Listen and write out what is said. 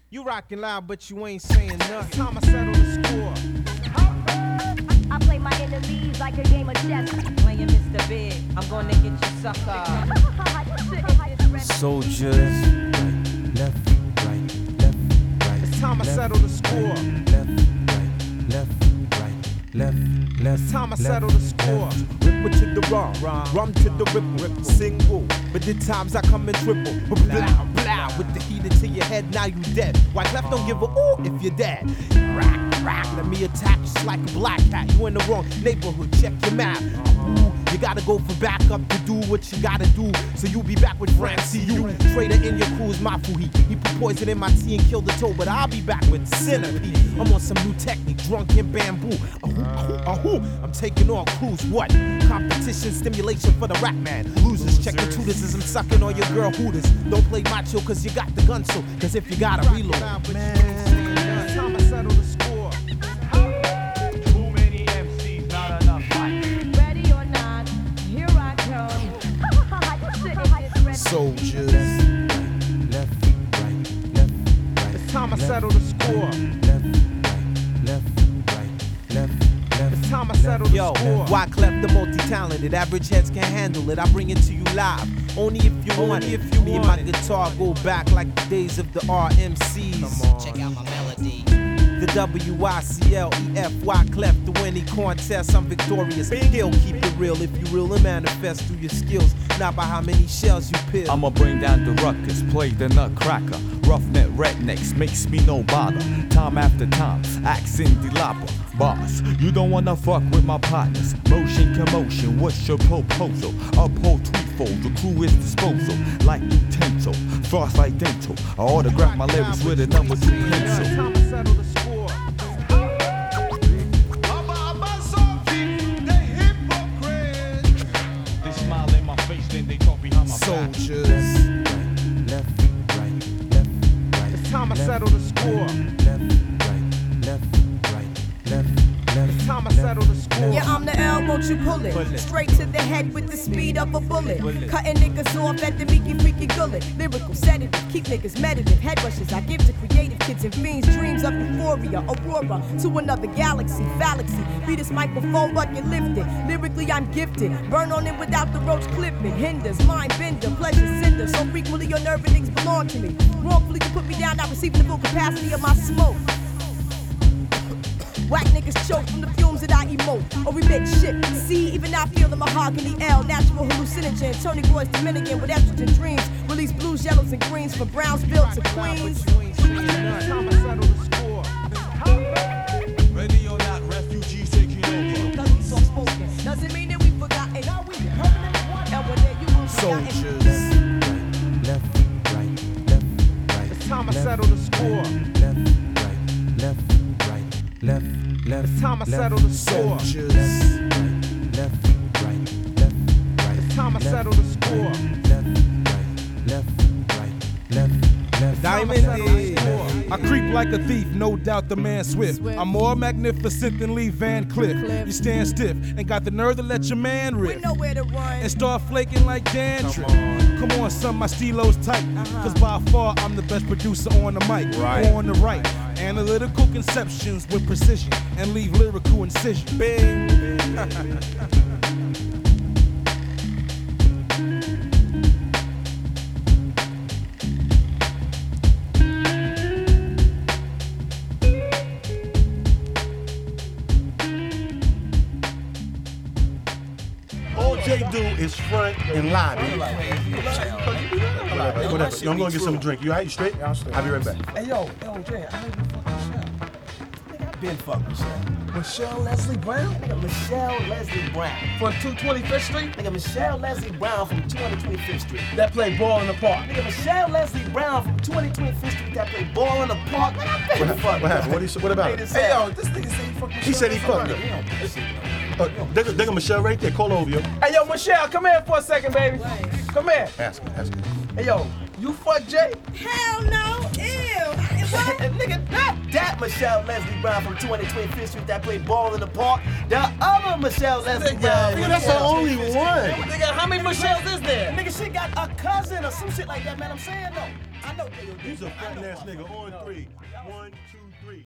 You rockin' loud, but you ain't saying nothing. Time I settle the score. I play my enemies like a game of chess. Playing Mr. Big, I'm gonna get you sucker. Soldiers, right, left, right, It's time I settle the score. Left, it's time I settle the score. Ripper to the rum to the ripple. Single, but the times I come in triple. Blah, blah, with the heater to your head, now you dead. Why Clef don't give a ooh if you're dead. Rack, let me attack just like a black cat. You in the wrong neighborhood, check your map. Ooh, you gotta go for backup to do what you gotta do. So you be back with Francie. You trader in your crew's Mafuhi. He put poison in my tea and killed the toe, but I'll be back with Centipede. I'm on some new technique, drunk in bamboo. I'm taking on crews. What? Competition, stimulation for the rap man. Losers, check the tutors as I'm sucking on your girl hooters. Don't play macho cause you got the gun, so cause if you gotta reload, man, it's time I settle the score. Too many MCs, not enough fight. Ready or not, here I come. Soldiers, left, right. it's time I settle the score. It's time I settle the score. Why Clef the multi-talented? Average heads can't handle it. I bring it to you live. Only if you want it. Me and my guitar go back like the days of the RMCs. Check out my melody. The WICLEFY Clef to any contest. I'm victorious. Still keep it real if you real and manifest through your skills. Not by how many shells you peel. I'ma bring down the ruckus, play the nutcracker. Roughneck rednecks makes me no bother. Time after time, accent dilapa. Boss, you don't wanna fuck with my partners. Motion commotion, what's your proposal? Uphold threefold, the crew is disposal. Like utensil, frost like dental. I autograph my lyrics with a number 2 pencil. Time to settle the score. They smile in my face, then they talk behind my back. Soldiers, Left, right. it's time I settle the score. It's time I settle the score. Yeah, I'm the L, won't you pull it? Straight to the head with the speed of a bullet. Cutting niggas off at the meeky freaky gullet. Lyrical sedative, keep niggas meditative. Head rushes I give to creative kids and fiends. Dreams of euphoria, aurora to another galaxy. Galaxy, be this microphone but you lift it. Lyrically I'm gifted. Burn on it without the roach clipping. Hinders, mind bender, pleasure cinder. So frequently your nerve endings belong to me. Wrongfully you put me down, not receiving the full capacity of my smoke. Whack niggas choke from the fumes that I emote or remit shit. See, even I feel the mahogany L. Natural hallucinogen. Tony Boy's Dominican with estrogen dreams. Release blues, yellows, and greens from Brownsville to Queens. Time I settle the score. Ready or not, refugees taking over. Cause we soft spoken doesn't mean that we forgotten. Now we permanent one. And one day you will Soldiers, Left, right. it's time I settle the score. Left, It's time I settle the score. Soldiers, left, right. It's time I settle the score. Left. Diamond D. I creep like a thief, no doubt the man swift. I'm more magnificent than Lee Van Cliff. You stand stiff and got the nerve to let your man We riff know where to run. and start flaking like dandruff. Come on, son, my stilo's tight. Cause by far I'm the best producer on the mic. On the right. Analytical conceptions with precision and leave lyrical incision. Bing. All Jay do is front and lobby. Whatever. I'm gonna get some drink. You alright? You straight? Yeah, I'm straight. I'll be right back. Hey, yo, Jay, I heard you fuck Michelle. Nigga, I been fuck Michelle. Michelle Leslie Brown? Nigga, Michelle Leslie Brown. From 225th Street? Nigga, Michelle Leslie Brown from 225th Street. That play ball in the park. Nigga, Michelle Leslie Brown from 225th Street that play ball in the park. Nigga, I been fuck. What happened? What about it? Hey, yo, this nigga said he fucked Michelle. He said he fucked her. There go Michelle right there. Call over you. Hey, yo, Michelle, come here for a second, baby. Come here. Ask her. Hey, yo, you fuck Jay? Hell no. Ew. Nigga, not that that Michelle Leslie Brown from 225th Street that played ball in the park. The other Michelle Leslie Brown. Nigga, that's the only one. Nigga, how many Michelles is there? Nigga, she got a cousin or some shit like that, man. I'm saying though. I know. He's a fat ass nigga on 3. 1, 2, 3.